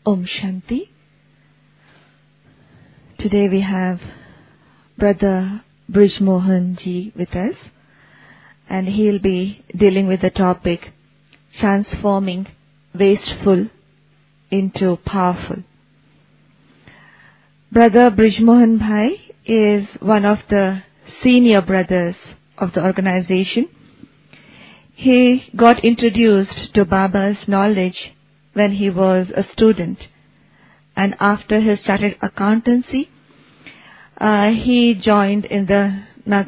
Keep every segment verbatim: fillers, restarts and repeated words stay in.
Om Shanti. Today we have Brother Brij Mohan ji with us, and he'll be dealing with the topic transforming wasteful into powerful. Brother Brij Mohan Bhai is one of the senior brothers of the organization. He got introduced to Baba's knowledge when he was a student, and after his chartered accountancy, uh, he joined in the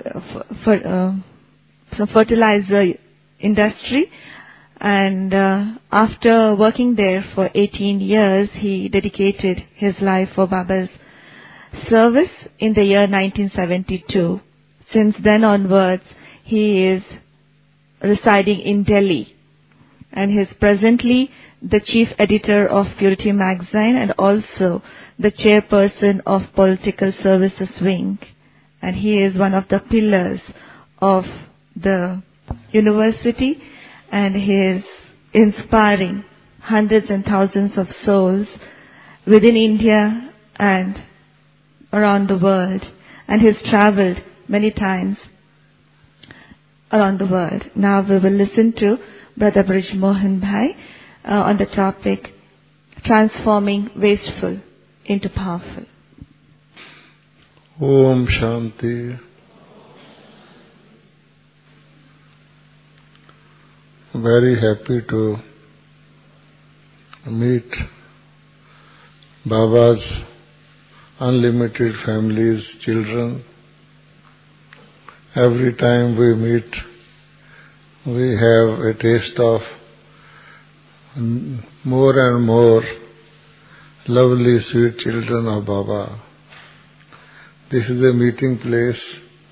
uh, fertilizer industry, and uh, after working there for eighteen years, he dedicated his life for Baba's service in the year nineteen seventy-two. Since then onwards, he is residing in Delhi, and he is presently the chief editor of Purity Magazine and also the chairperson of Political Services Wing, and he is one of the pillars of the university, and he is inspiring hundreds and thousands of souls within India and around the world, and he has traveled many times around the world. Now we will listen to Brother Brij Mohan Bhai uh, on the topic transforming wasteful into powerful. Om Shanti. Very happy to meet Baba's unlimited families, children. Every time we meet, we have a taste of more and more lovely, sweet children of Baba. This is a meeting place.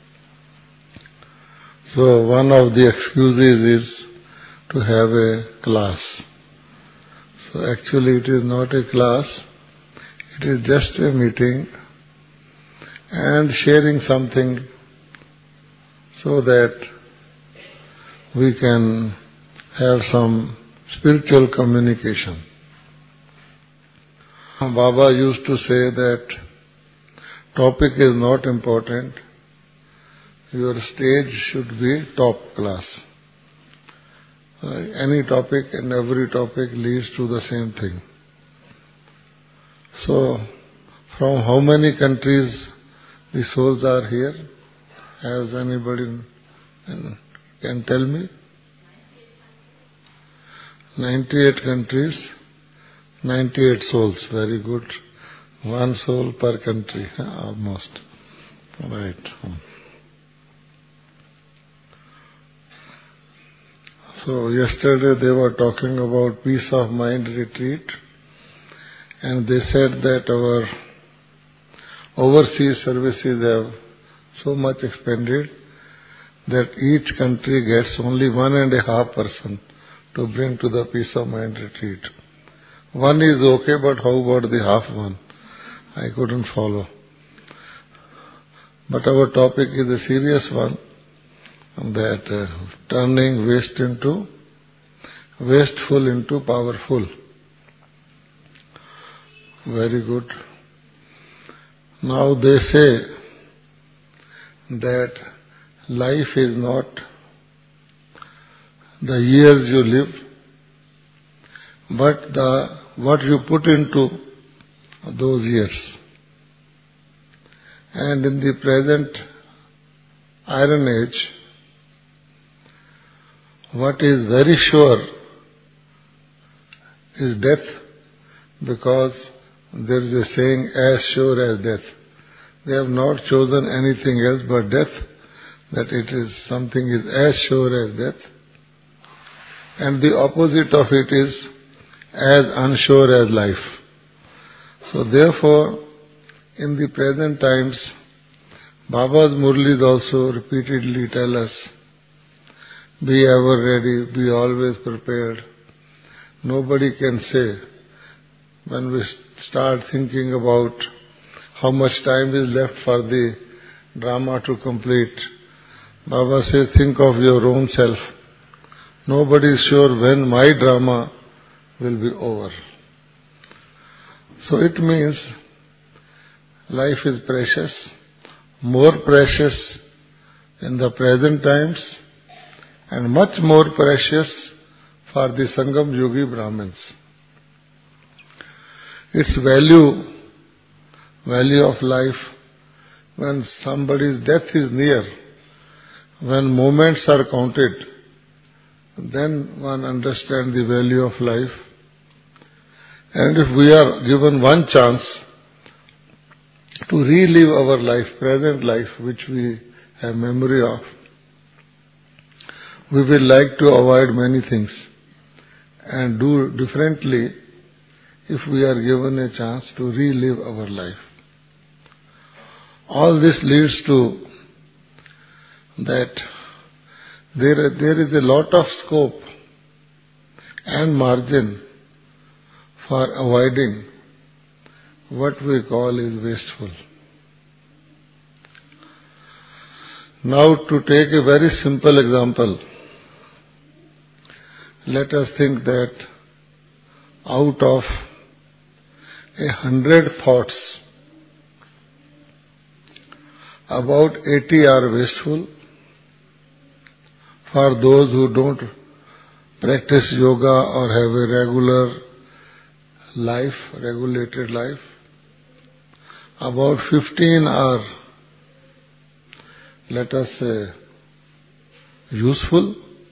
So one of the excuses is to have a class. So actually it is not a class, it is just a meeting and sharing something so that we can have some spiritual communication. Baba used to say that topic is not important, your stage should be top class. Uh, any topic and every topic leads to the same thing. So, from how many countries the souls are here? Has anybody can tell me? ninety-eight countries, ninety-eight souls. Very good. One soul per country, almost. Right. So yesterday they were talking about peace of mind retreat, and they said that our overseas services have so much expanded that each country gets only one and a half person to bring to the peace of mind retreat. One is okay, but how about the half one? I couldn't follow. But our topic is a serious one, that uh, turning waste into, wasteful into powerful. Very good. Now they say that life is not the years you live, but the what you put into those years. And in the present iron age, what is very sure is death, because there is a saying, as sure as death. They have not chosen anything else but death, that it is something is as sure as death. And the opposite of it is as unsure as life. So therefore, in the present times, Baba's Murlis also repeatedly tell us, be ever ready, be always prepared. Nobody can say, when we start thinking about how much time is left for the drama to complete, Baba says, think of your own self. Nobody is sure when my drama will be over. So it means life is precious, more precious in the present times and much more precious for the Sangam Yogi Brahmins. Its value, value of life, when somebody's death is near, when moments are counted, then one understands the value of life. And if we are given one chance to relive our life, present life, which we have memory of, we will like to avoid many things and do differently if we are given a chance to relive our life. All this leads to that there, there is a lot of scope and margin for avoiding what we call is wasteful. Now, to take a very simple example, let us think that out of a hundred thoughts, about eighty are wasteful. For those who don't practice yoga or have a regular life, regulated life, about fifteen are, let us say, useful,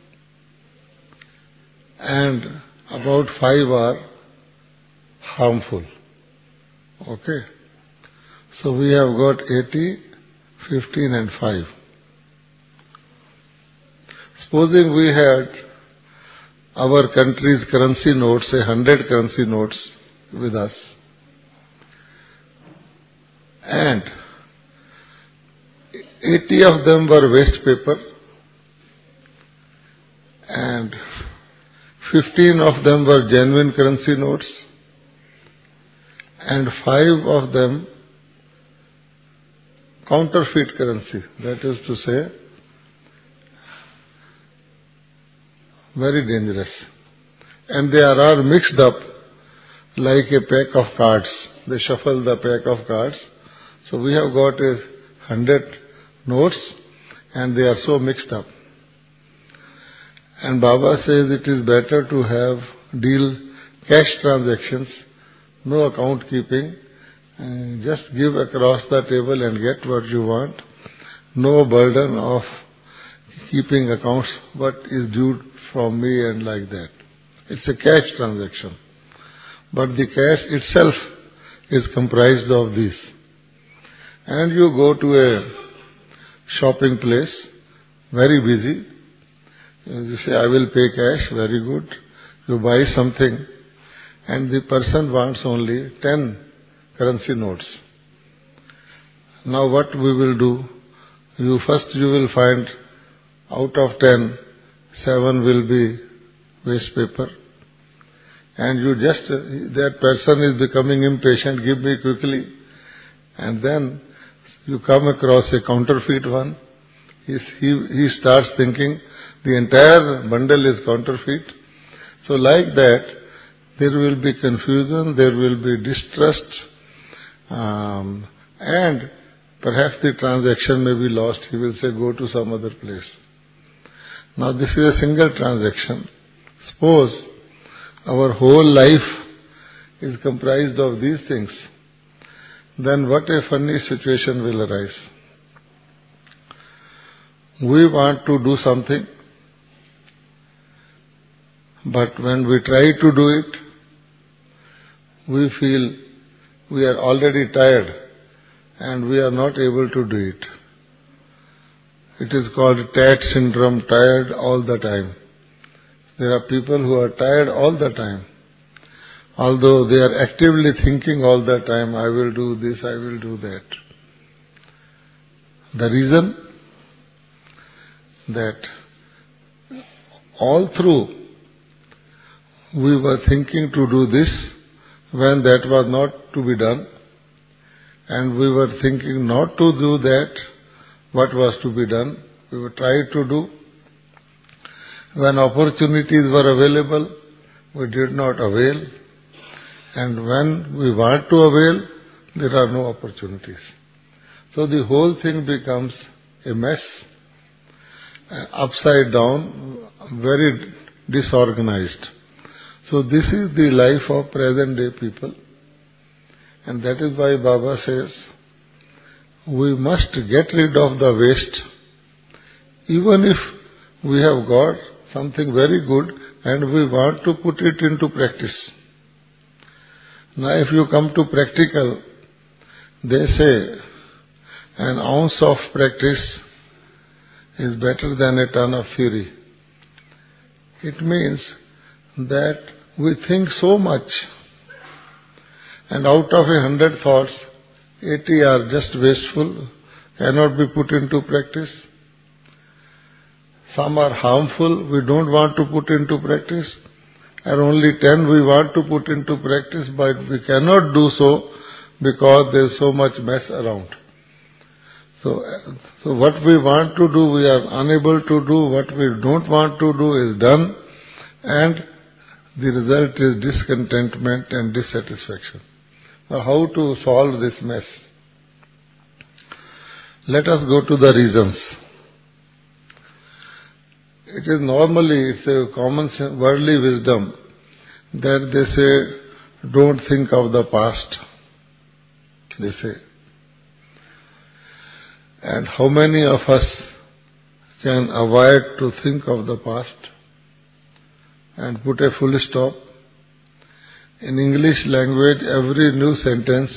and about five are harmful. Okay? So we have got eighty, fifteen and five. Supposing we had our country's currency notes, a hundred currency notes with us, and eighty of them were waste paper, and fifteen of them were genuine currency notes, and five of them counterfeit currency, that is to say, very dangerous. And they are all mixed up like a pack of cards. They shuffle the pack of cards. So we have got a hundred notes and they are so mixed up. And Baba says it is better to have deal cash transactions, no account keeping, and just give across the table and get what you want. No burden of keeping accounts, what is due from me and like that. It's a cash transaction. But the cash itself is comprised of this. And you go to a shopping place, very busy. You say, I will pay cash, very good. You buy something and the person wants only ten currency notes. Now what we will do? You first you will find out of ten, seven will be waste paper. And you just, that person is becoming impatient, give me quickly. And then you come across a counterfeit one. He, he, he starts thinking the entire bundle is counterfeit. So like that, there will be confusion, there will be distrust, um, and perhaps the transaction may be lost. He will say, go to some other place. Now this is a single transaction. Suppose our whole life is comprised of these things, then what a funny situation will arise. We want to do something, but when we try to do it, we feel we are already tired and we are not able to do it. It is called Tat syndrome, tired all the time. There are people who are tired all the time. Although they are actively thinking all the time, I will do this, I will do that. The reason that all through we were thinking to do this when that was not to be done, and we were thinking not to do that what was to be done. We were trying to do. When opportunities were available, we did not avail. And when we want to avail, there are no opportunities. So the whole thing becomes a mess, upside down, very disorganized. So this is the life of present day people. And that is why Baba says, we must get rid of the waste, even if we have got something very good and we want to put it into practice. Now if you come to practical, they say an ounce of practice is better than a ton of theory. It means that we think so much, and out of a hundred thoughts, eighty are just wasteful, cannot be put into practice. Some are harmful, we don't want to put into practice, and only ten we want to put into practice, but we cannot do so because there is so much mess around. So, so what we want to do, we are unable to do. What we don't want to do is done, and the result is discontentment and dissatisfaction. Now, how to solve this mess? Let us go to the reasons. It is normally, it's a common worldly wisdom that they say, don't think of the past. They say. And how many of us can avoid to think of the past and put a full stop? In English language, every new sentence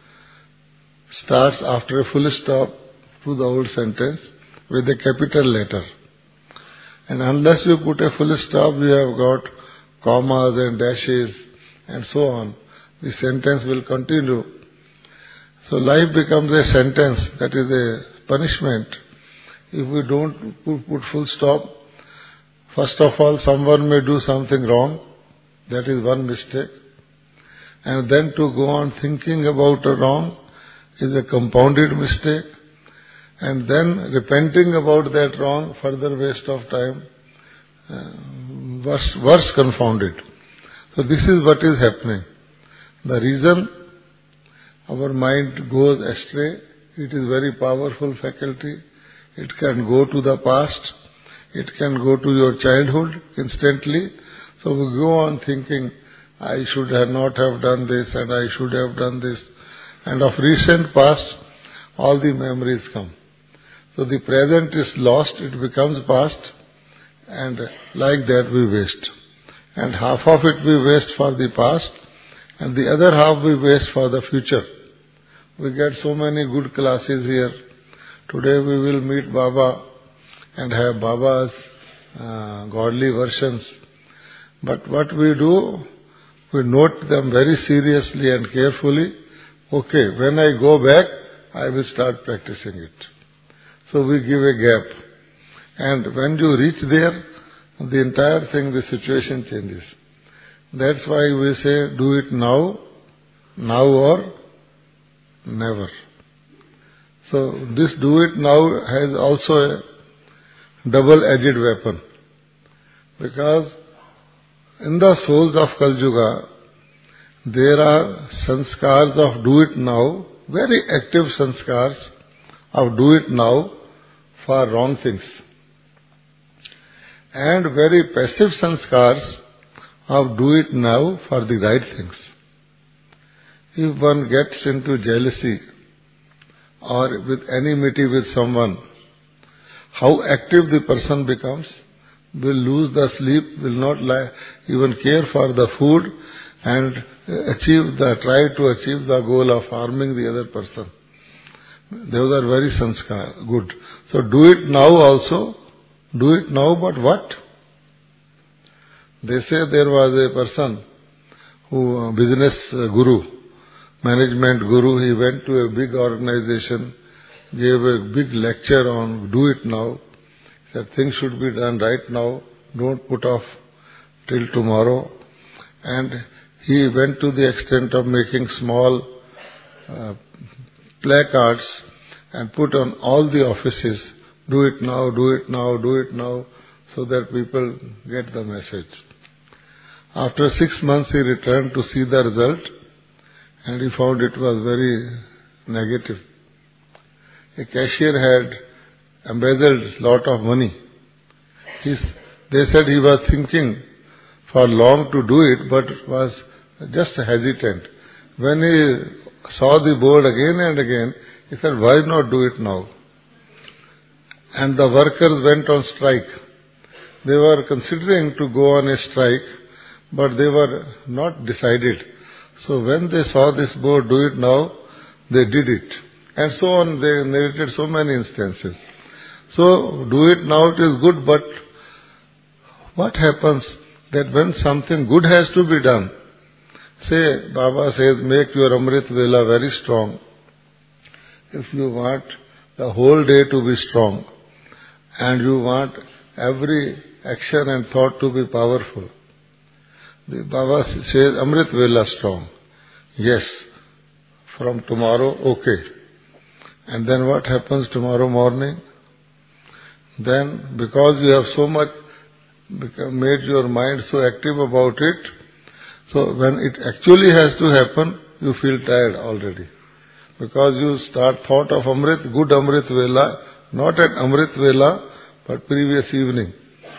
starts after a full stop to the old sentence with a capital letter. And unless you put a full stop, you have got commas and dashes and so on. The sentence will continue. So life becomes a sentence, that is a punishment. If we don't put, put full stop, first of all, someone may do something wrong. That is one mistake. And then to go on thinking about a wrong is a compounded mistake. And then repenting about that wrong, further waste of time, uh, worse, worse confounded. So this is what is happening. The reason our mind goes astray, it is very powerful faculty. It can go to the past. It can go to your childhood instantly. So we go on thinking, I should have not have done this and I should have done this. And of recent past, all the memories come. So the present is lost, it becomes past, and like that we waste. And half of it we waste for the past, and the other half we waste for the future. We get so many good classes here. Today we will meet Baba and have Baba's uh, godly versions. But what we do, we note them very seriously and carefully. Okay, when I go back, I will start practicing it. So we give a gap. And when you reach there, the entire thing, the situation changes. That's why we say, do it now, now or never. So this do it now has also a double-edged weapon. Because in the souls of Kali Yuga, there are sanskars of do it now, very active sanskars of do it now for wrong things. And very passive sanskars of do it now for the right things. If one gets into jealousy or with enmity with someone, how active the person becomes, will lose the sleep, will not lie, even care for the food and achieve the, try to achieve the goal of harming the other person. Those are very sanskar, good. So do it now also, do it now, but what? They say there was a person who, business guru, management guru, he went to a big organization, gave a big lecture on do it now, said things should be done right now, don't put off till tomorrow. And he went to the extent of making small uh, placards and put on all the offices, do it now, do it now, do it now, so that people get the message. After six months he returned to see the result, and he found it was very negative. A cashier had embezzled lot of money. He's, they said he was thinking for long to do it, but was just hesitant. When he saw the board again and again, he said, why not do it now? And the workers went on strike. They were considering to go on a strike, but they were not decided. So when they saw this board, do it now, they did it. And so on, they narrated so many instances. So, do it now, it is good, but what happens that when something good has to be done, say, Baba says, make your Amrit Vela very strong. If you want the whole day to be strong, and you want every action and thought to be powerful, the Baba says, Amrit Vela strong. Yes. From tomorrow, okay. And then what happens tomorrow morning? Then, because you have so much made your mind so active about it, so when it actually has to happen, you feel tired already. Because you start thought of Amrit, good Amrit Vela, not at Amrit Vela, but previous evening.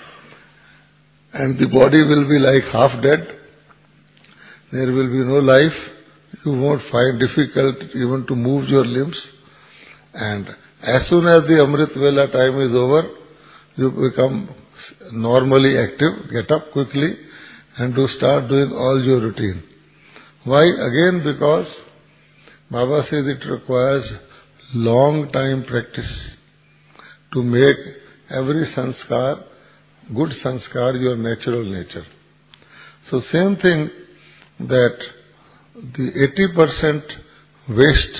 And the body will be like half dead. There will be no life. You won't find difficult even to move your limbs. And as soon as the Amrit Vela time is over, you become normally active, get up quickly and to start doing all your routine. Why? Again because Baba says it requires long time practice to make every sanskar, good sanskar, your natural nature. So same thing that the eighty percent waste,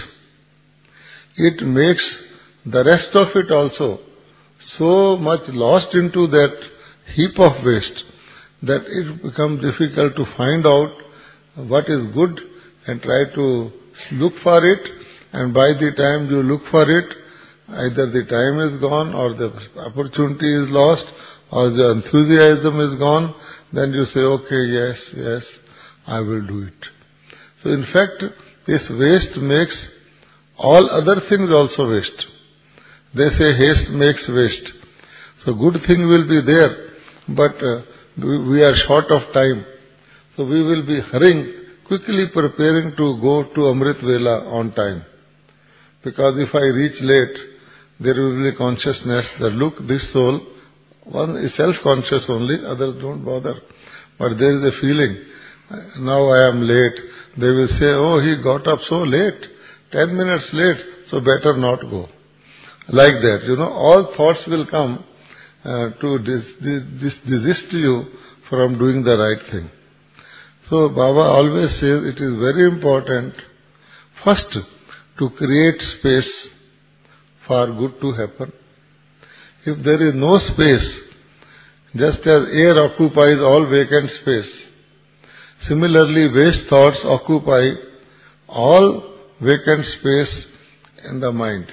it makes the rest of it also so much lost into that heap of waste that it becomes difficult to find out what is good and try to look for it, and by the time you look for it, either the time is gone or the opportunity is lost or the enthusiasm is gone, then you say, okay, yes, yes, I will do it. So in fact, this waste makes all other things also waste. They say haste makes waste. So good thing will be there, but uh, we are short of time. So we will be hurrying, quickly preparing to go to Amrit Vela on time. Because if I reach late, there will be consciousness that look, this soul, one is self-conscious only, others don't bother. But there is a feeling, now I am late. They will say, oh, he got up so late, ten minutes late, so better not go. Like that, you know, all thoughts will come uh, to dis, dis, dis, desist you from doing the right thing. So Baba always says it is very important first to create space for good to happen. If there is no space, just as air occupies all vacant space, similarly waste thoughts occupy all vacant space in the mind.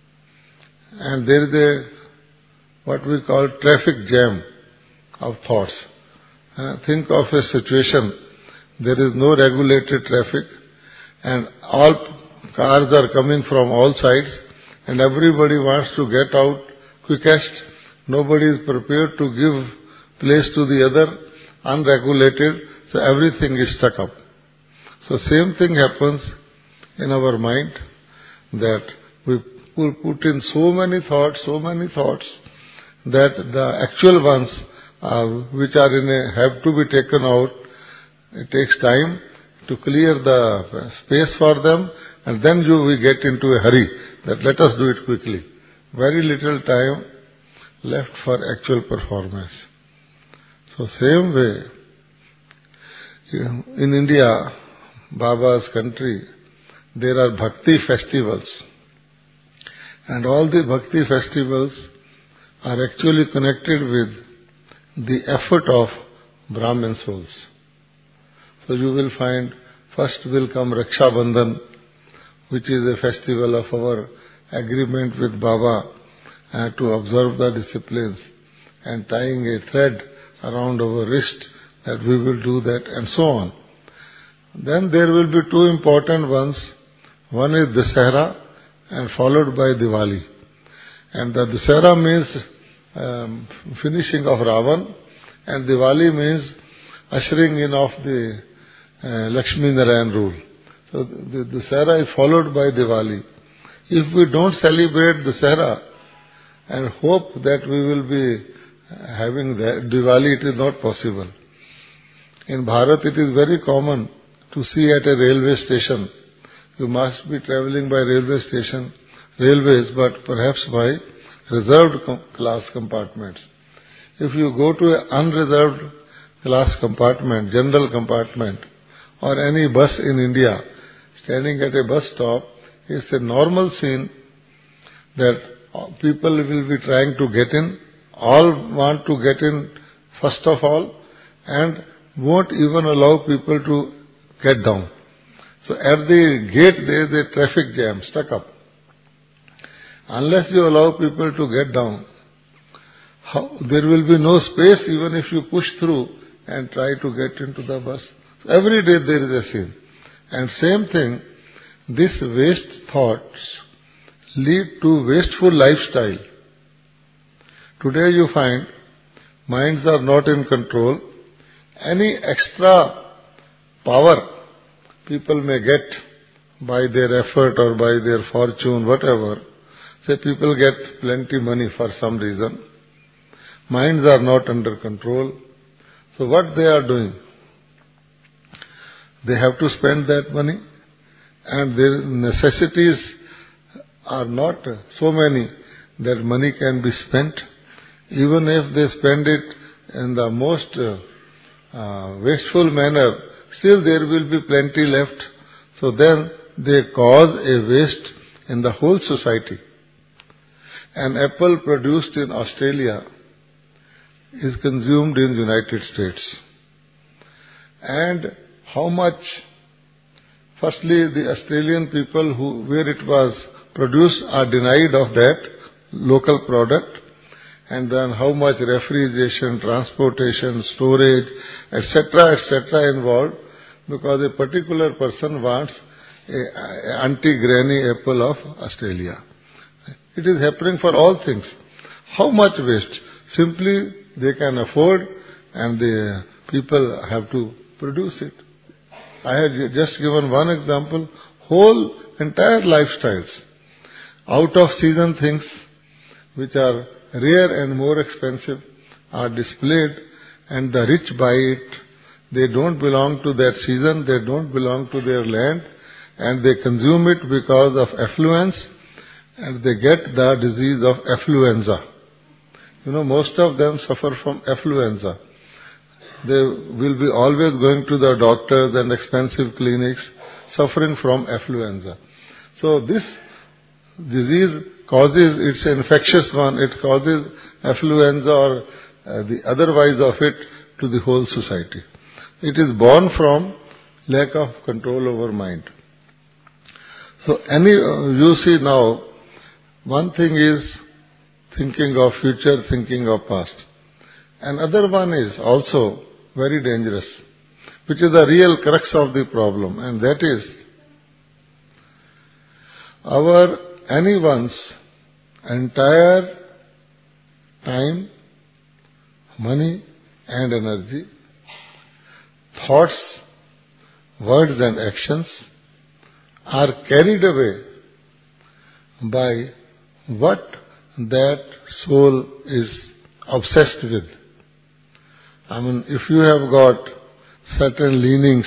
And there is a, what we call traffic jam of thoughts. Uh, think of a situation, there is no regulated traffic and all cars are coming from all sides and everybody wants to get out quickest. Nobody is prepared to give place to the other, unregulated, so everything is stuck up. So same thing happens in our mind, that we put in so many thoughts, so many thoughts, that the actual ones uh, which are in a, have to be taken out, it takes time to clear the space for them, and then you will get into a hurry that let us do it quickly. Very little time left for actual performance. So same way, in India, Baba's country, there are bhakti festivals. And all the bhakti festivals are actually connected with the effort of Brahmin souls. So you will find first will come Raksha Bandhan, which is a festival of our agreement with Baba uh, to observe the disciplines, and tying a thread around our wrist that we will do that, and so on. Then there will be two important ones. One is Dasahara and followed by Diwali. And the Dasahara means um, finishing of Ravan, and Diwali means ushering in of the uh, Lakshmi Narayan rule. So the Dasahara is followed by Diwali. If we don't celebrate Dasahara and hope that we will be having that Diwali, it is not possible. In Bharat it is very common to see at a railway station. You must be travelling by railway station, railways, but perhaps by reserved com- class compartments. If you go to an unreserved class compartment, general compartment, or any bus in India, standing at a bus stop, it's a normal scene that people will be trying to get in, all want to get in first of all, and won't even allow people to get down. So at the gate there is a traffic jam, stuck up. Unless you allow people to get down, how, there will be no space even if you push through and try to get into the bus. So every day there is a scene. And same thing, these waste thoughts lead to wasteful lifestyle. Today you find minds are not in control. Any extra power people may get by their effort or by their fortune, whatever. Say people get plenty money for some reason. Minds are not under control. So what they are doing? They have to spend that money, and their necessities are not so many that money can be spent. Even if they spend it in the most uh, uh, wasteful manner, still there will be plenty left. So then they cause a waste in the whole society. An apple produced in Australia is consumed in the United States. And how much, firstly the Australian people who where it was produced are denied of that local product, and then how much refrigeration, transportation, storage, et cetera, et cetera involved, because a particular person wants a anti-granny apple of Australia. It is happening for all things. How much waste? Simply they can afford, and the people have to produce it. I have just given one example. Whole entire lifestyles, out of season things which are rare and more expensive are displayed, and the rich buy it. They don't belong to that season, they don't belong to their land, and they consume it because of affluence, and they get the disease of affluenza. You know, most of them suffer from affluenza. They will be always going to the doctors and expensive clinics, suffering from affluenza. So this disease causes, it's an infectious one, it causes affluenza or uh, the otherwise of it to the whole society. It is born from lack of control over mind. So any, uh, you see now, one thing is thinking of future, thinking of past. Another one is also very dangerous, which is the real crux of the problem, and that is our anyone's entire time, money and energy, thoughts, words and actions are carried away by what that soul is obsessed with. I mean, if you have got certain leanings,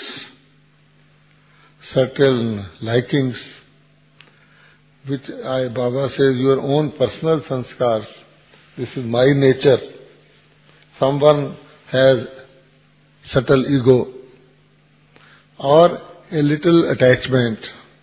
certain likings, which I, Baba says, your own personal sanskars, this is my nature. Someone has subtle ego, or a little attachment,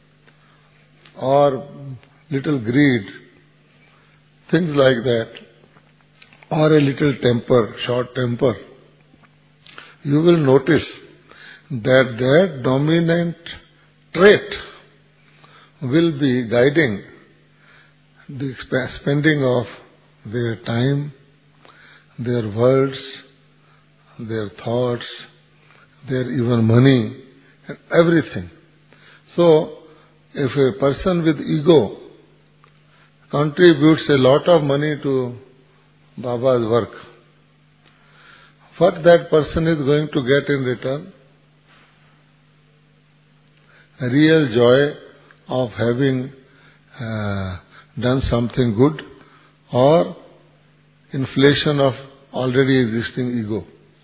or little greed, things like that, or a little temper, short temper, you will notice that that dominant trait will be guiding the spending of their time, their words, their thoughts, their even money, and everything. So, if a person with ego contributes a lot of money to Baba's work, what that person is going to get in return? A real joy of having uh, done something good, or inflation of already existing ego.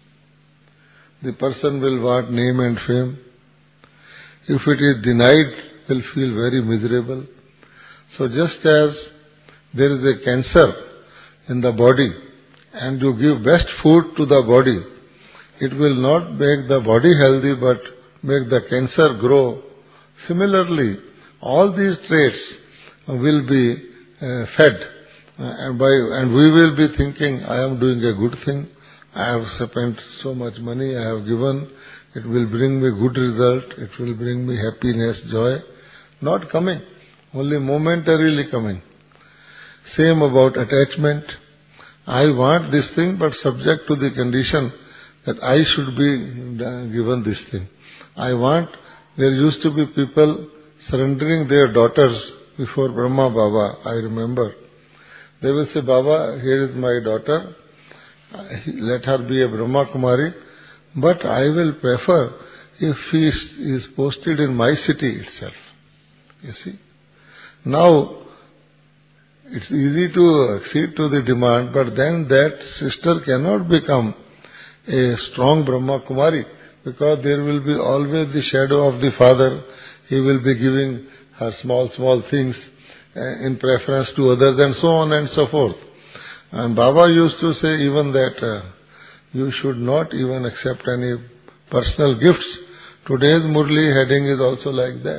The person will want name and fame. If it is denied, will feel very miserable. So just as there is a cancer in the body and you give best food to the body, it will not make the body healthy but make the cancer grow. Similarly, all these traits will be uh, fed uh, and, by, and we will be thinking, I am doing a good thing, I have spent so much money, I have given, it will bring me good result, it will bring me happiness, joy. Not coming, only momentarily coming. Same about attachment. I want this thing but subject to the condition that I should be given this thing. I want, there used to be people surrendering their daughters before Brahma Baba, I remember. They will say, Baba, here is my daughter, let her be a Brahma Kumari, but I will prefer if she is posted in my city itself. You see? Now, it's easy to accede to the demand, but then that sister cannot become a strong Brahma Kumari, because there will be always the shadow of the father. He will be giving her small, small things in preference to others, and so on and so forth. And Baba used to say even that uh, you should not even accept any personal gifts. Today's Murli heading is also like that.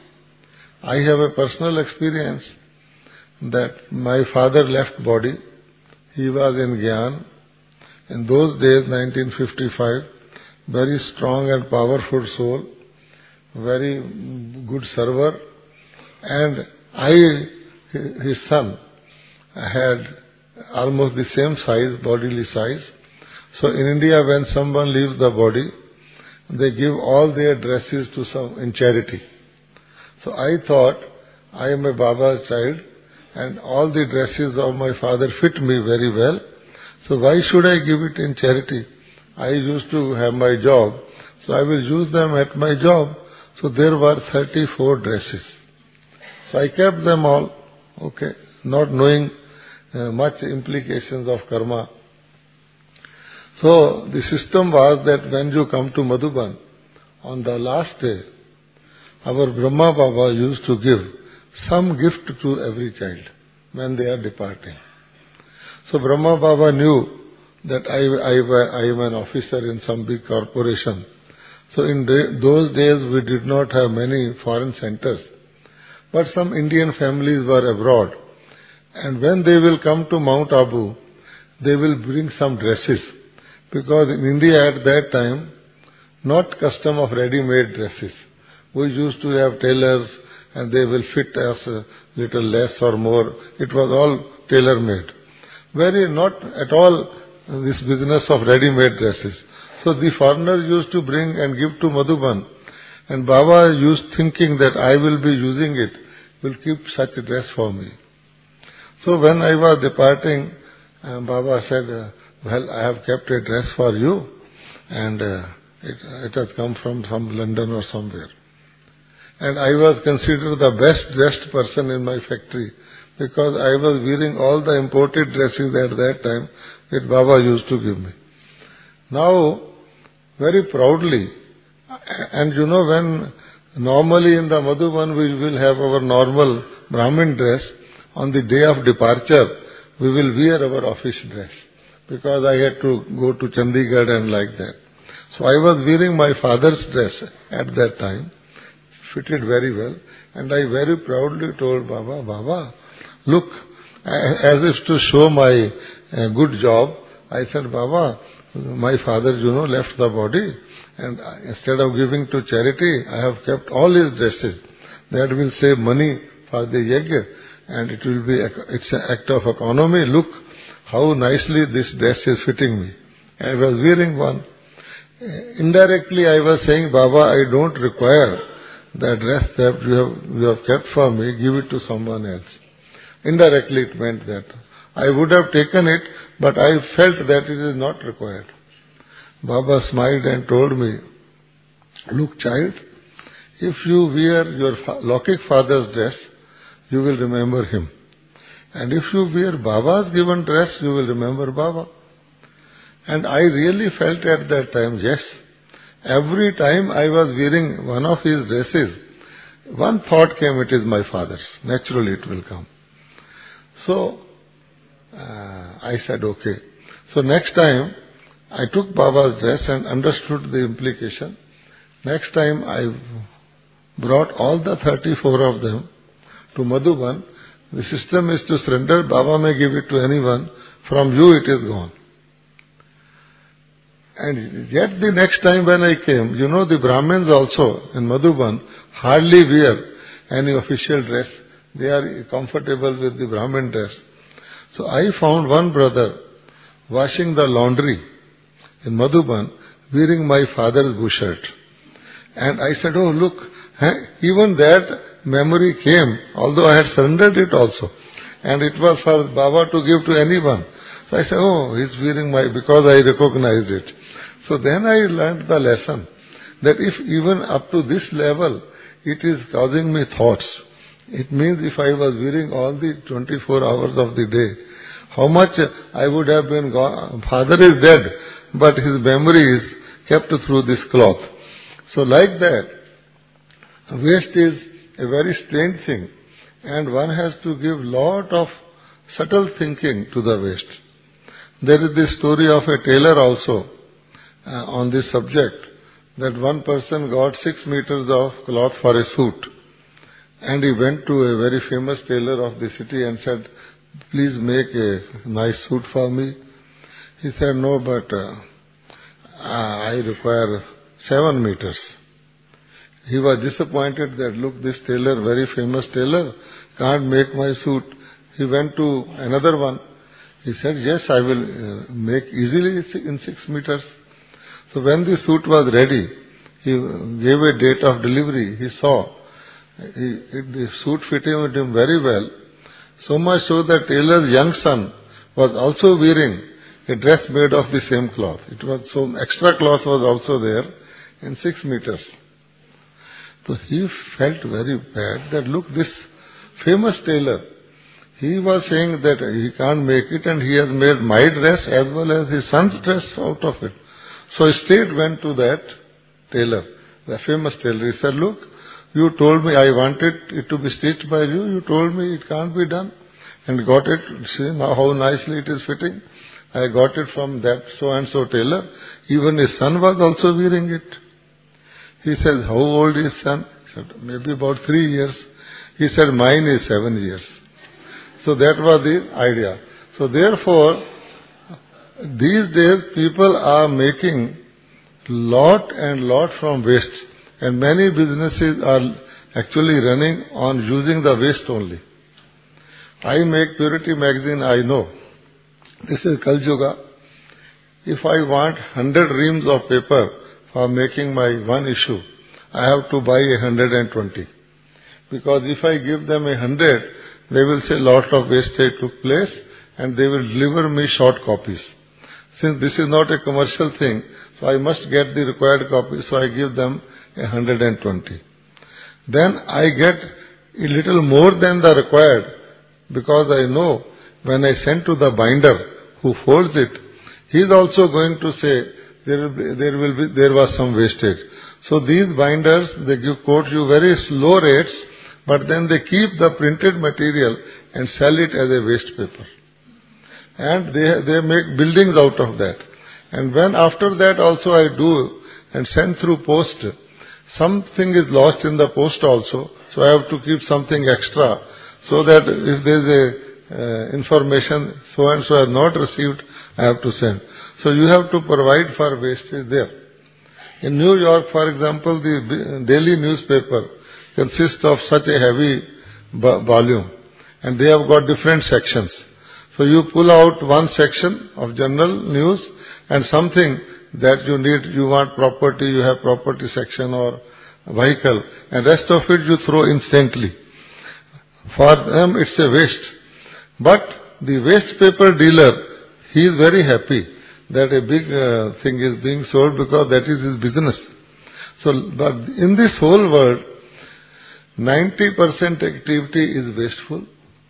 I have a personal experience that my father left body. He was in Gyan. In those days, nineteen fifty-five, very strong and powerful soul, very good server, and I, his son, had almost the same size, bodily size. So in India, when someone leaves the body, they give all their dresses to some in charity. So I thought, I am a Baba's child, and all the dresses of my father fit me very well. So why should I give it in charity? I used to have my job, so I will use them at my job. So there were thirty-four dresses. So I kept them all, okay, not knowing uh, much implications of karma. So the system was that when you come to Madhuban, on the last day, our Brahma Baba used to give some gift to every child when they are departing. So Brahma Baba knew that I, I, I am an officer in some big corporation. So in de- those days we did not have many foreign centers. But some Indian families were abroad. And when they will come to Mount Abu, they will bring some dresses. Because in India at that time, not custom of ready-made dresses. We used to have tailors and they will fit us a little less or more. It was all tailor-made. Very not at all this business of ready-made dresses. So the foreigners used to bring and give to Madhuban. And Baba used thinking that I will be using it, will keep such a dress for me. So when I was departing, uh, Baba said, uh, well, I have kept a dress for you, and uh, it, it has come from some London or somewhere. And I was considered the best dressed person in my factory, because I was wearing all the imported dresses at that time that Baba used to give me. Now, very proudly, and you know, when normally in the Madhuban we will have our normal Brahmin dress, on the day of departure we will wear our office dress, because I had to go to Chandigarh and like that. So I was wearing my father's dress at that time, fitted very well, and I very proudly told Baba, Baba, look, as if to show my uh, good job, I said, Baba, my father, you know, left the body, and instead of giving to charity, I have kept all his dresses. That will save money for the yajna, and it will be, it's an act of economy. Look how nicely this dress is fitting me. I was wearing one. Indirectly I was saying, Baba, I don't require the dress that you have, you have kept for me, give it to someone else. Indirectly it meant that. I would have taken it, but I felt that it is not required. Baba smiled and told me, look child, if you wear your Lokik father's dress, you will remember him. And if you wear Baba's given dress, you will remember Baba. And I really felt at that time, yes, every time I was wearing one of his dresses, one thought came, it is my father's. Naturally it will come. So, uh, I said, okay. So next time, I took Baba's dress and understood the implication. Next time I brought all the thirty-four of them to Madhuban. The system is to surrender. Baba may give it to anyone. From you it is gone. And yet the next time when I came, you know the Brahmins also in Madhuban hardly wear any official dress. They are comfortable with the Brahmin dress. So I found one brother washing the laundry in Madhuban wearing my father's bushert. And I said, oh look, eh, even that memory came, although I had surrendered it also. And it was for Baba to give to anyone. So I said, oh, he's wearing my, because I recognized it. So then I learned the lesson that if even up to this level it is causing me thoughts, it means if I was wearing all the twenty-four hours of the day, how much I would have been gone. Father is dead, but his memory is kept through this cloth. So like that, waste is a very strange thing, and one has to give lot of subtle thinking to the waste. There is this story of a tailor also uh, on this subject, that one person got six meters of cloth for a suit, and he went to a very famous tailor of the city and said, please make a nice suit for me. He said, no, but uh, I require seven meters. He was disappointed that, look, this tailor, very famous tailor, can't make my suit. He went to another one. He said, yes, I will uh, make easily in six meters. So when the suit was ready, he gave a date of delivery. He saw he, the suit fitted him very well. So much so that tailor's young son was also wearing a dress made of the same cloth. It was so extra cloth was also there in six meters. So he felt very bad that, look, this famous tailor, he was saying that he can't make it and he has made my dress as well as his son's dress out of it. So he straight went to that tailor, the famous tailor. He said, look, you told me I wanted it to be stitched by you. You told me it can't be done. And got it. See now how nicely it is fitting. I got it from that so-and-so tailor. Even his son was also wearing it. He said, how old is son? He said, maybe about three years. He said, mine is seven years. So that was the idea. So therefore, these days people are making lot and lot from waste. And many businesses are actually running on using the waste only. I make Purity magazine, I know. This is Kal Yuga. If I want one hundred reams of paper for making my one issue, I have to buy one hundred twenty. Because if I give them one hundred, they will say lot of wastage took place and they will deliver me short copies. Since this is not a commercial thing, so I must get the required copies, so I give them one hundred twenty. Then I get a little more than the required, because I know when I send to the binder who folds it, he is also going to say there will be, there will be, there was some wastage. So these binders, they give quote you very low rates, but then they keep the printed material and sell it as a waste paper. And they they make buildings out of that. And when after that also I do and send through post, something is lost in the post also, so I have to keep something extra, so that if there is a uh, information so and so has not received, I have to send. So you have to provide for wastage there. In New York, for example, the daily newspaper consists of such a heavy volume, and they have got different sections. So you pull out one section of general news and something that you need, you want property, you have property section or vehicle, and rest of it you throw instantly. For them it's a waste. But the waste paper dealer, he is very happy that a big uh, thing is being sold because that is his business. So, but in this whole world, ninety percent activity is wasteful.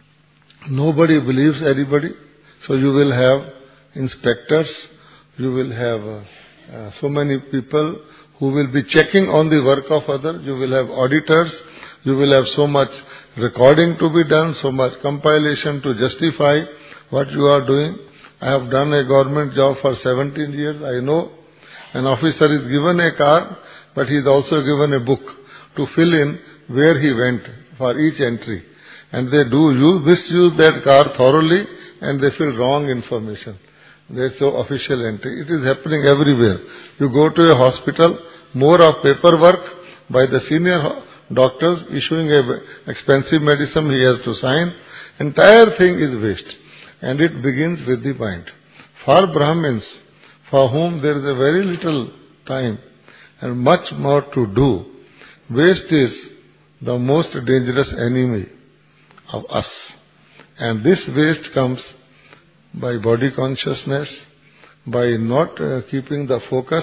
Nobody believes anybody. So you will have inspectors, you will have uh, uh, so many people who will be checking on the work of others, you will have auditors, you will have so much recording to be done, so much compilation to justify what you are doing. I have done a government job for seventeen years. I know an officer is given a car, but he is also given a book to fill in where he went for each entry. And they do use, misuse that car thoroughly and they fill wrong information. They show official entry. It is happening everywhere. You go to a hospital, more of paperwork by the senior doctors issuing a expensive medicine he has to sign. Entire thing is waste. And it begins with the mind. For Brahmins, for whom there is a very little time and much more to do, waste is the most dangerous enemy of us. And this waste comes by body consciousness, by not uh, keeping the focus,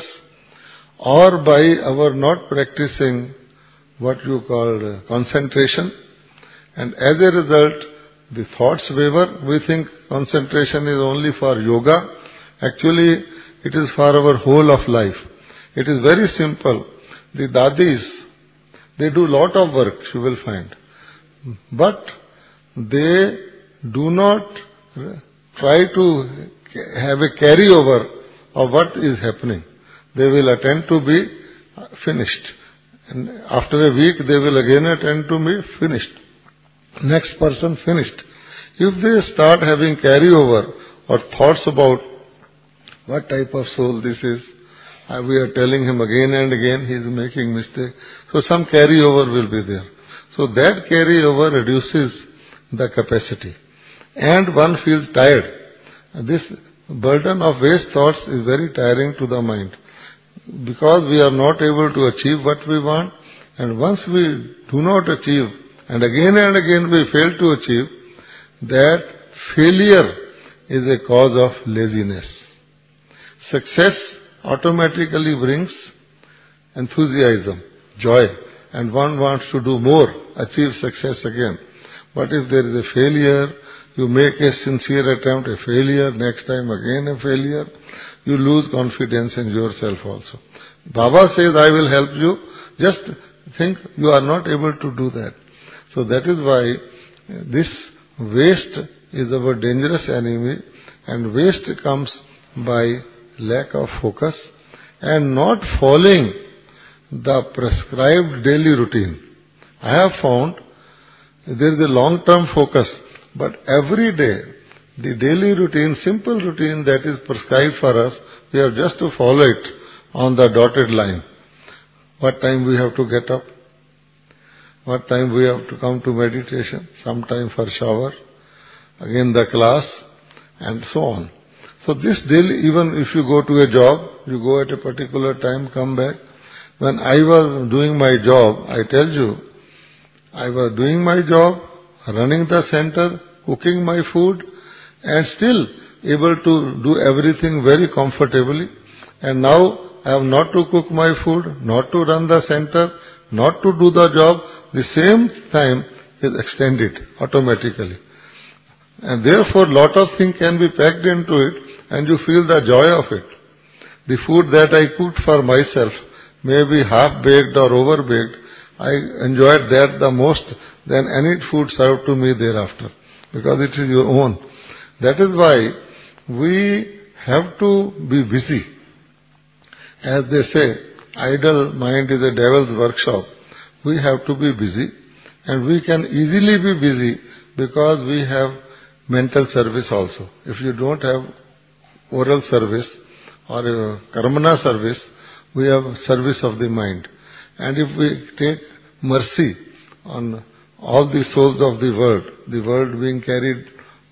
or by our not practicing what you call uh, concentration. And as a result, the thoughts waver. We think concentration is only for yoga. Actually, it is for our whole of life. It is very simple. The dadis, they do lot of work, you will find. But they do not try to have a carryover of what is happening. They will attend to be finished. And after a week, they will again attend to be finished. Next person finished. If they start having carryover or thoughts about what type of soul this is, uh, we are telling him again and again, he is making mistake. So some carryover will be there. So that carryover reduces the capacity. And one feels tired. This burden of waste thoughts is very tiring to the mind. Because we are not able to achieve what we want, and once we do not achieve, and again and again we fail to achieve, that failure is a cause of laziness. Success automatically brings enthusiasm, joy, and one wants to do more, achieve success again. But if there is a failure, you make a sincere attempt, a failure, next time again a failure, you lose confidence in yourself also. Baba says, I will help you. Just think you are not able to do that. So that is why this waste is our dangerous enemy, and waste comes by lack of focus and not following the prescribed daily routine. I have found there is a long-term focus, but every day, the daily routine, simple routine that is prescribed for us, we have just to follow it on the dotted line. What time we have to get up, what time we have to come to meditation, some time for shower, again the class, and so on. So this daily, even if you go to a job, you go at a particular time, come back. When I was doing my job, I tell you, I was doing my job, running the center, cooking my food, and still able to do everything very comfortably. And now I have not to cook my food, not to run the center, not to do the job. The same time is extended automatically. And therefore lot of things can be packed into it and you feel the joy of it. The food that I cooked for myself, maybe half-baked or over-baked, I enjoyed that the most than any food served to me thereafter, because it is your own. That is why we have to be busy. As they say, idle mind is a devil's workshop. We have to be busy, and we can easily be busy because we have mental service also. If you don't have oral service or a karmana service, we have service of the mind. And if we take mercy on all the souls of the world, the world being carried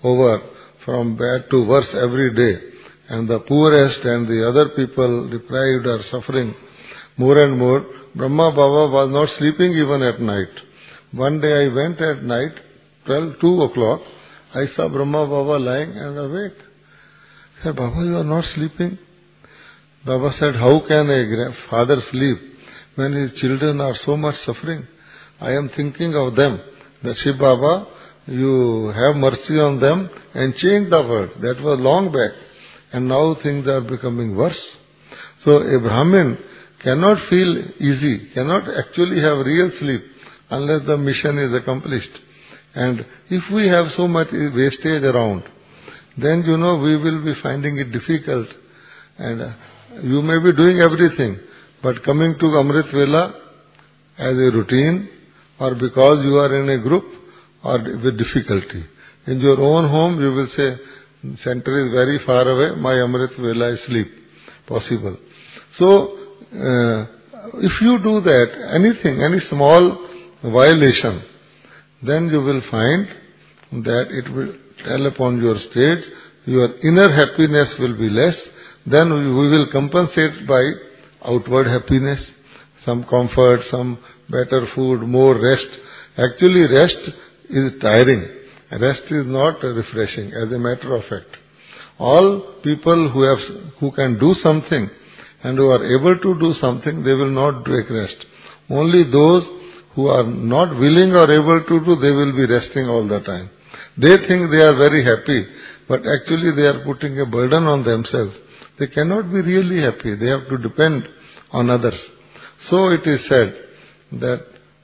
over from bad to worse every day, and the poorest and the other people deprived are suffering more and more. Brahma Baba was not sleeping even at night. One day I went at night, twelve, two o'clock, I saw Brahma Baba lying and awake. I said, Baba, you are not sleeping? Baba said, how can a father sleep when his children are so much suffering? I am thinking of them. That Shiv Baba, you have mercy on them and change the world. That was long back. And now things are becoming worse. So a Brahmin cannot feel easy, cannot actually have real sleep unless the mission is accomplished. And if we have so much wastage around, then you know we will be finding it difficult. And uh, you may be doing everything, but coming to Amrit Vela as a routine, or because you are in a group, or with difficulty. In your own home, you will say, center is very far away, my Amrit Vela is sleep. Possible. So, uh, if you do that, anything, any small violation, then you will find that it will tell upon your stage, your inner happiness will be less, then we will compensate by outward happiness, some comfort, some better food, more rest. Actually, rest is tiring. Rest is not refreshing, as a matter of fact. All people who have, who can do something and who are able to do something, they will not take rest. Only those who are not willing or able to do, they will be resting all the time. They think they are very happy, but actually they are putting a burden on themselves. They cannot be really happy. They have to depend on others. So it is said that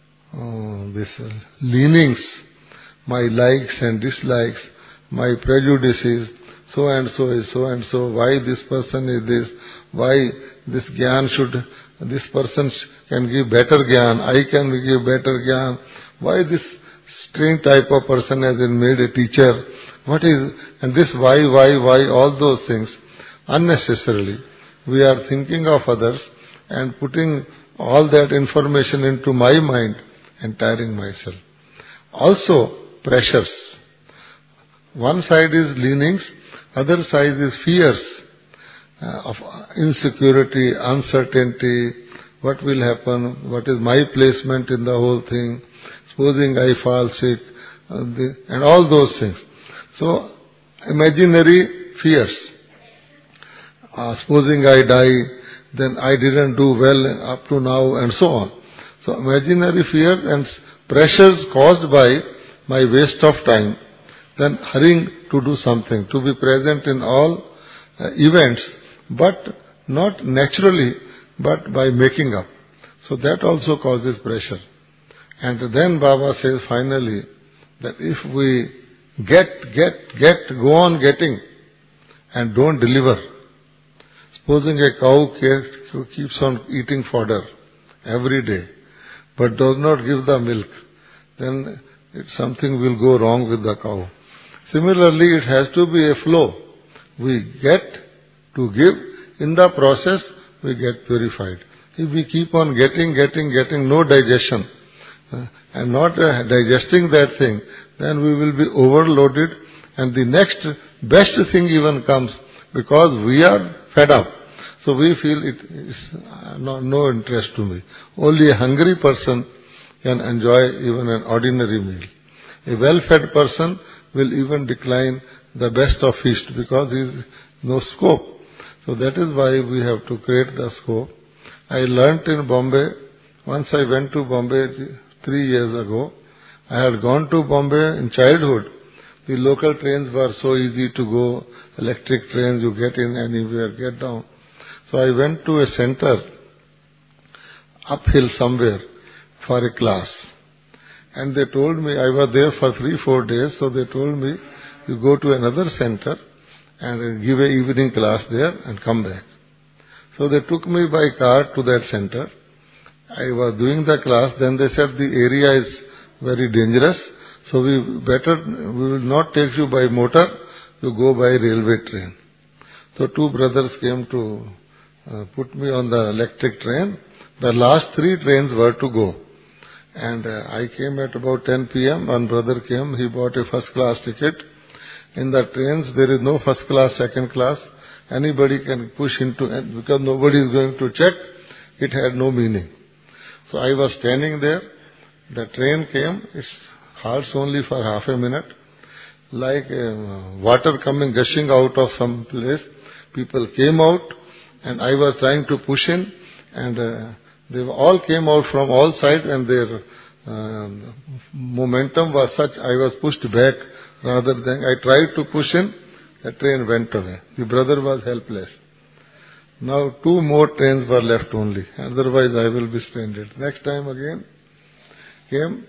oh, this uh, leanings, my likes and dislikes, my prejudices, so and so is so and so, why this person is this, why this gyan should, this person can give better gyan, I can give better gyan, why this strange type of person has been made a teacher, what is, and this why, why, why, all those things, unnecessarily. We are thinking of others and putting all that information into my mind and tiring myself. Also, pressures. One side is leanings, other side is fears uh, of insecurity, uncertainty, what will happen, what is my placement in the whole thing, supposing I fall sick, uh, the, and all those things. So, imaginary fears. Uh, supposing I die, then I didn't do well up to now, and so on. So, imaginary fears and pressures caused by my waste of time, then hurrying to do something, to be present in all uh, events, but not naturally, but by making up. So that also causes pressure. And then Baba says finally that if we get, get, get, go on getting and don't deliver. Supposing a cow keeps on eating fodder every day, but does not give the milk, then it, something will go wrong with the cow. Similarly, it has to be a flow. We get to give. In the process, we get purified. If we keep on getting, getting, getting, no digestion, uh, and not uh, digesting that thing, then we will be overloaded, and the next best thing even comes, because we are fed up. So we feel it is uh, no, no interest to me. Only a hungry person can enjoy even an ordinary meal. A well-fed person will even decline the best of feast because there is no scope. So that is why we have to create the scope. I learnt in Bombay, once I went to Bombay three years ago. I had gone to Bombay in childhood. The local trains were so easy to go, electric trains, you get in anywhere, get down. So I went to a center, uphill somewhere, for a class. And they told me, I was there for three, four days, so they told me, you go to another center and give an evening class there and come back. So they took me by car to that center. I was doing the class, then they said the area is very dangerous, so we better, we will not take you by motor, you go by railway train. So two brothers came to uh, put me on the electric train. The last three trains were to go. And uh, I came at about ten p.m. One brother came, he bought a first class ticket. In the trains, there is no first class, second class. Anybody can push into, because nobody is going to check, it had no meaning. So I was standing there, the train came, it halts only for half a minute, like uh, water coming, gushing out of some place. People came out, and I was trying to push in, and uh, they all came out from all sides, and their uh, momentum was such, I was pushed back rather than, I tried to push in, the train went away. The brother was helpless. Now two more trains were left only, otherwise I will be stranded. Next time again came,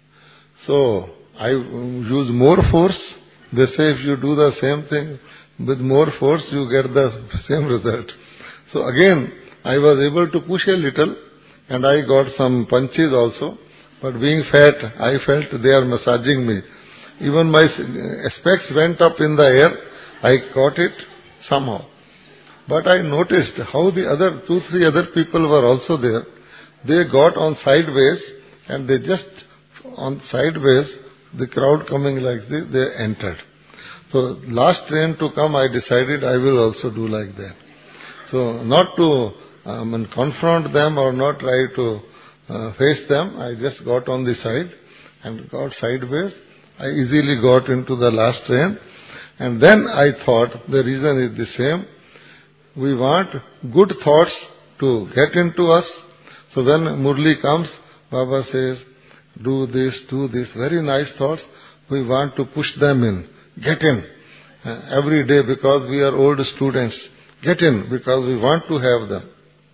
so I use more force. They say if you do the same thing with more force, you get the same result. So again, I was able to push a little, and I got some punches also. But being fat, I felt they are massaging me. Even my specs went up in the air. I caught it somehow. But I noticed how the other, two, three other people were also there. They got on sideways, and they just, on sideways, the crowd coming like this, they entered. So last train to come, I decided I will also do like that. So not to um, confront them or not try to uh, face them, I just got on the side and got sideways. I easily got into the last train. And then I thought the reason is the same. We want good thoughts to get into us. So when Murli comes, Baba says, do this, do this, very nice thoughts. We want to push them in. Get in. Uh, every day, because we are old students. Get in, because we want to have them.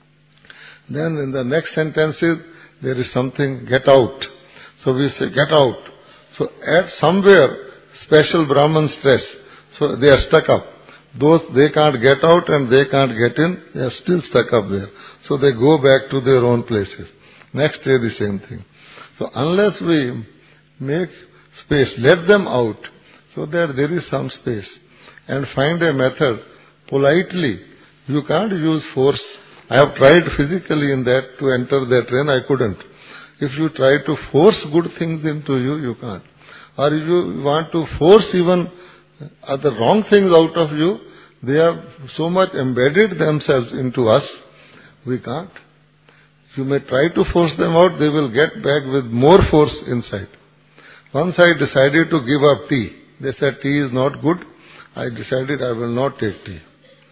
Then in the next sentences, there is something, get out. So we say, get out. So at somewhere, special Brahman stress. So they are stuck up. Those, they can't get out and they can't get in, they are still stuck up there. So they go back to their own places. Next day the same thing. So unless we make space, let them out, so that there is some space, and find a method, politely, you can't use force. I have tried physically in that to enter that train, I couldn't. If you try to force good things into you, you can't. Or if you want to force even other wrong things out of you, they have so much embedded themselves into us, we can't. You may try to force them out, they will get back with more force inside. Once I decided to give up tea. They said tea is not good. I decided I will not take tea.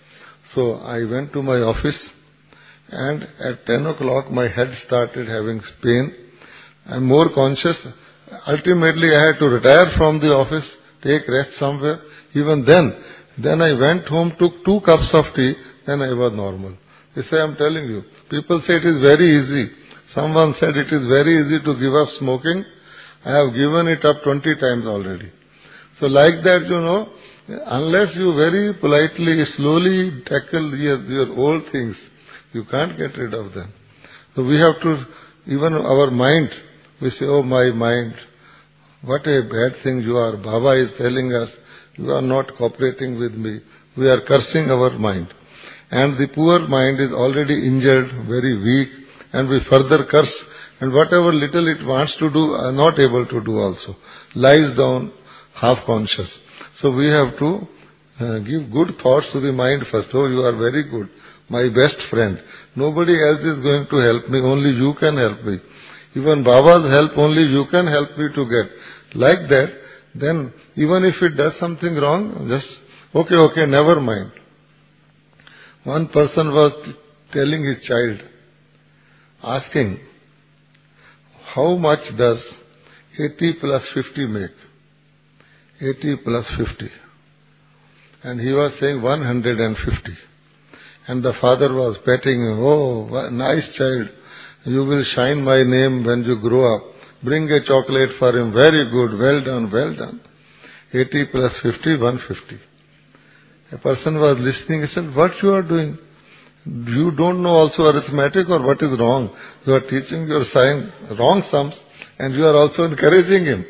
So I went to my office, and at ten o'clock my head started having pain. I am more conscious. Ultimately I had to retire from the office, take rest somewhere. Even then, then I went home, took two cups of tea, then I was normal. They say, I am telling you, people say it is very easy. Someone said it is very easy to give up smoking. I have given it up twenty times already. So like that, you know, unless you very politely, slowly tackle your, your old things, you can't get rid of them. So we have to, even our mind, we say, oh my mind, what a bad thing you are. Baba is telling us, you are not cooperating with me. We are cursing our mind. And the poor mind is already injured, very weak, and we further curse. And whatever little it wants to do, are not able to do also. Lies down, half conscious. So we have to uh, give good thoughts to the mind first. Oh, you are very good, my best friend. Nobody else is going to help me, only you can help me. Even Baba's help, only you can help me to get. Like that, then even if it does something wrong, just, okay, okay, never mind. One person was telling his child, asking, how much does eighty plus fifty make? eighty plus fifty. And he was saying one hundred fifty. And the father was petting him, oh, nice child, you will shine my name when you grow up. Bring a chocolate for him, very good, well done, well done. eighty plus fifty, one hundred fifty. A person was listening, he said, what you are doing? You don't know also arithmetic, or what is wrong? You are teaching your son wrong sums, and you are also encouraging him.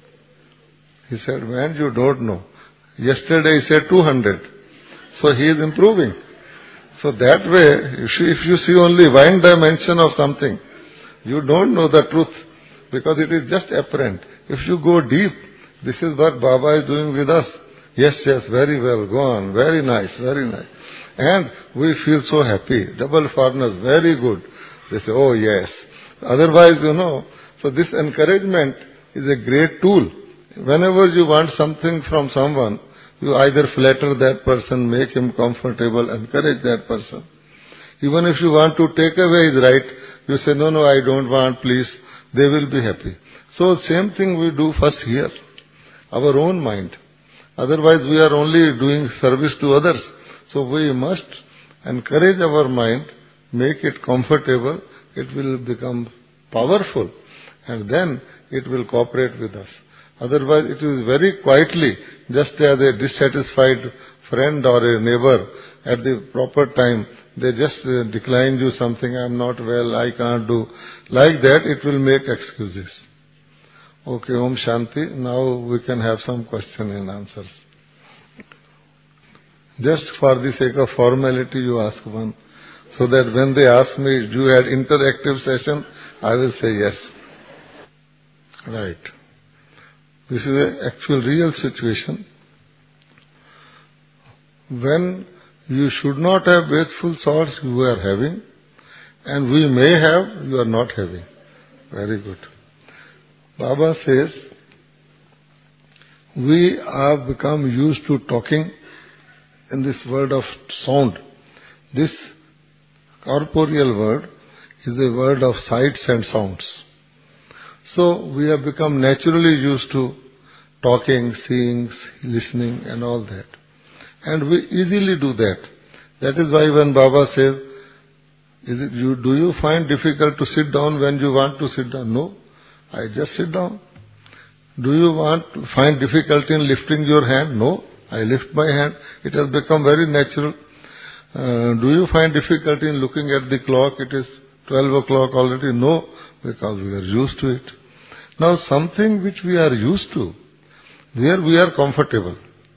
He said, man, you don't know. Yesterday he said two hundred. So he is improving. So that way, if you see only one dimension of something, you don't know the truth, because it is just apparent. If you go deep, this is what Baba is doing with us. Yes, yes, very well, go on, very nice, very nice. And we feel so happy. Double foreigners, very good. They say, oh yes. Otherwise, you know, so this encouragement is a great tool. Whenever you want something from someone, you either flatter that person, make him comfortable, encourage that person. Even if you want to take away his right, you say, no, no, I don't want, please. They will be happy. So same thing we do first here, our own mind. Otherwise we are only doing service to others. So we must encourage our mind, make it comfortable, it will become powerful, and then it will cooperate with us. Otherwise it is very quietly, just as a dissatisfied friend or a neighbor, at the proper time, they just uh, decline you something, I am not well, I can't do. Like that it will make excuses. Okay, Om Shanti. Now we can have some question and answers. Just for the sake of formality, you ask one. So that when they ask me, do you had interactive session? I will say yes. Right. This is an actual real situation. When you should not have wakeful thoughts, you are having. And we may have, you are not having. Very good. Baba says, we have become used to talking in this world of sound. This corporeal world is a world of sights and sounds. So we have become naturally used to talking, seeing, listening and all that. And we easily do that. That is why when Baba says, is it you, do you find difficult to sit down when you want to sit down? No. I just sit down. Do you want to find difficulty in lifting your hand? No. I lift my hand. It has become very natural. Uh, do you find difficulty in looking at the clock? It is twelve o'clock already. No, because we are used to it. Now something which we are used to, where we are comfortable,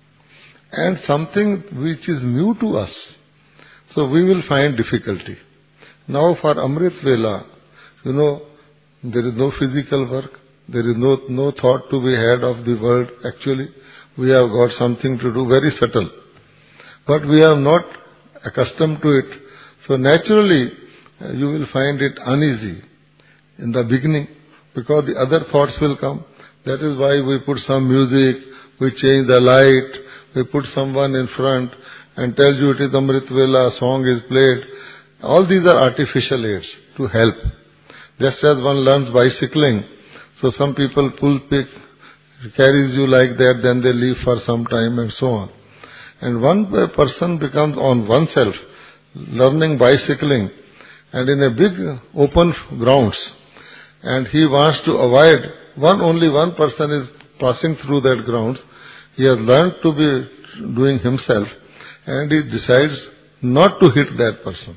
and something which is new to us, so we will find difficulty. Now for Amrit Vela, you know, there is no physical work, there is no, no thought to be had of the world. Actually, we have got something to do, very subtle. But we are not accustomed to it. So naturally, uh, you will find it uneasy in the beginning, because the other thoughts will come. That is why we put some music, we change the light, we put someone in front and tell you it is Amrit Vela, song is played. All these are artificial aids to help. Just as one learns bicycling, so some people pull pick, carries you like that, then they leave for some time and so on. And one person becomes on oneself, learning bicycling, and in a big open grounds, and he wants to avoid, one only one person is passing through that grounds, he has learned to be doing himself, and he decides not to hit that person.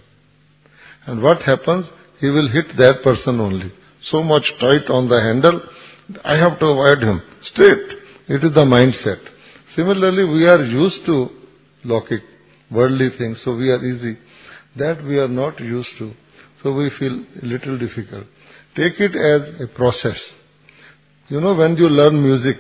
And what happens? He will hit that person only. So much tight on the handle, I have to avoid him. Straight. It is the mindset. Similarly, we are used to locking, worldly things, so we are easy. That we are not used to, so we feel a little difficult. Take it as a process. You know, when you learn music,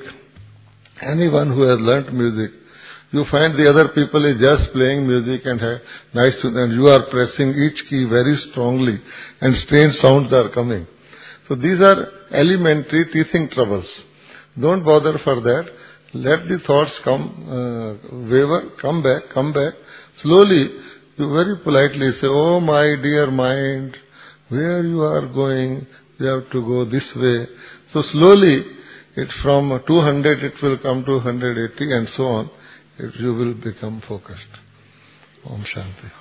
anyone who has learnt music, you find the other people is just playing music and have nice tune, and you are pressing each key very strongly, and strange sounds are coming. So these are elementary teething troubles. Don't bother for that. Let the thoughts come, uh, waver, come back, come back. Slowly, you very politely say, oh my dear mind, where you are going, you have to go this way. So slowly, it from two hundred, it will come to one hundred eighty and so on. It, you will become focused. Om Shanti.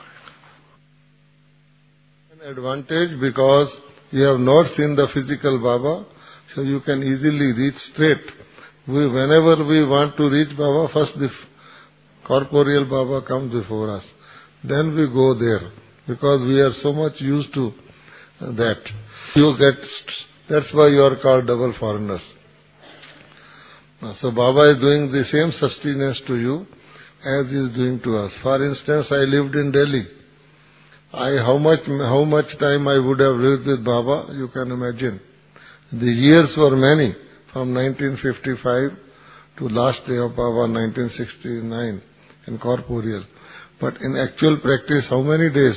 An advantage because you have not seen the physical Baba, so you can easily reach straight. We, whenever we want to reach Baba, first the corporeal Baba comes before us. Then we go there, because we are so much used to that. You get, that's why you are called double foreigners. So Baba is doing the same sustenance to you as he is doing to us. For instance, I lived in Delhi. I, how much, how much time I would have lived with Baba, you can imagine. The years were many, from nineteen fifty-five to last day of Baba nineteen sixty-nine in corporeal. But in actual practice, how many days?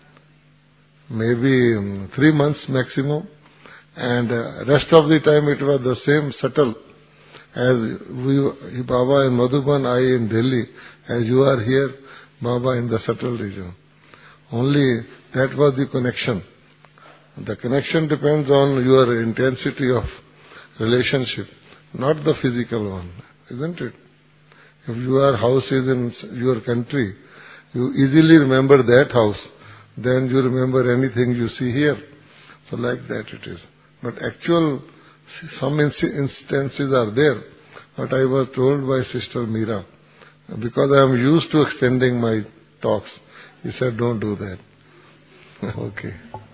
Maybe um, three months maximum. And uh, rest of the time it was the same subtle as we, Baba in Madhuban, I in Delhi, as you are here, Baba in the subtle region. Only that was the connection. The connection depends on your intensity of relationship, not the physical one, isn't it? If your house is in your country, you easily remember that house, then you remember anything you see here. So like that it is. But actual, some instances are there. But I was told by Sister Meera, because I am used to extending my talks, he said, don't do that. Okay.